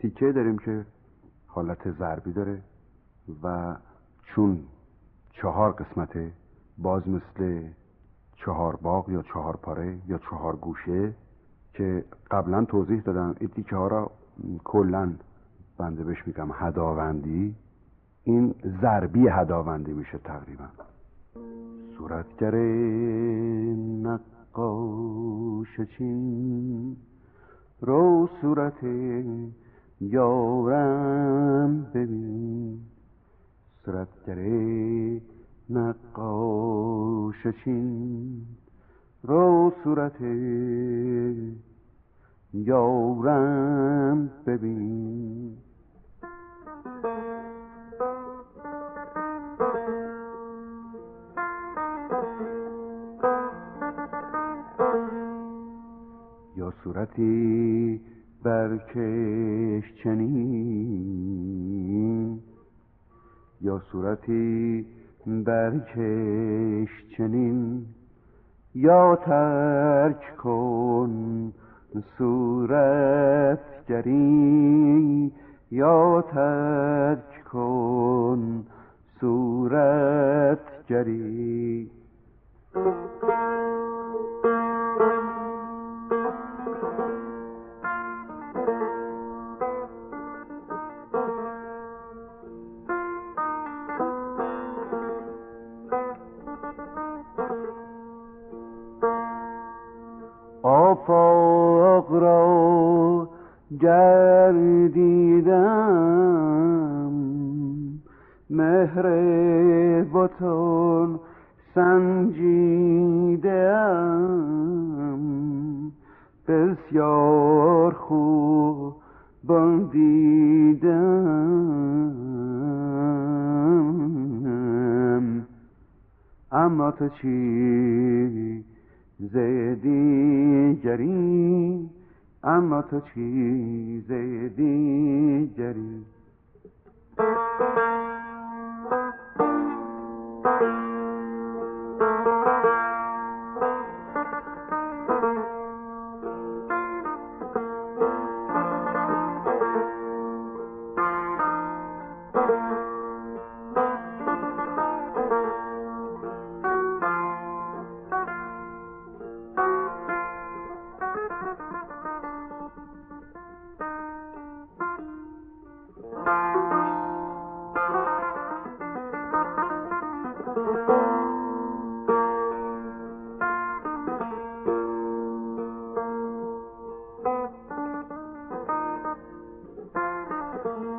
تیکه داریم که حالت ضربی داره و چون 4 قسمته، باز مثل 4 باغ یا 4 پاره یا 4 گوشه که قبلا توضیح دادم. این تیکه ها را کلن بنده بهش میگم هداوندی. این ضربی هداوندی میشه تقریبا. صورتگر نقاش چین رو صورت یارم ببین، صورتگر نقاش چین رو صورت یارم ببین. یا صورتی برکش چنین، یا صورتی برکش چنین، یا ترک کن صورتگری، یا ترک کن صورتگری. آفاق را گردیدم، مهر بتان سنجیدم، بسیار خوب دیدم. اما تو چی ز دیگری، اما تو چیز دیگری.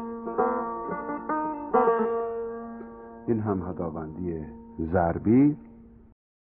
این هم هداوندی ضربی.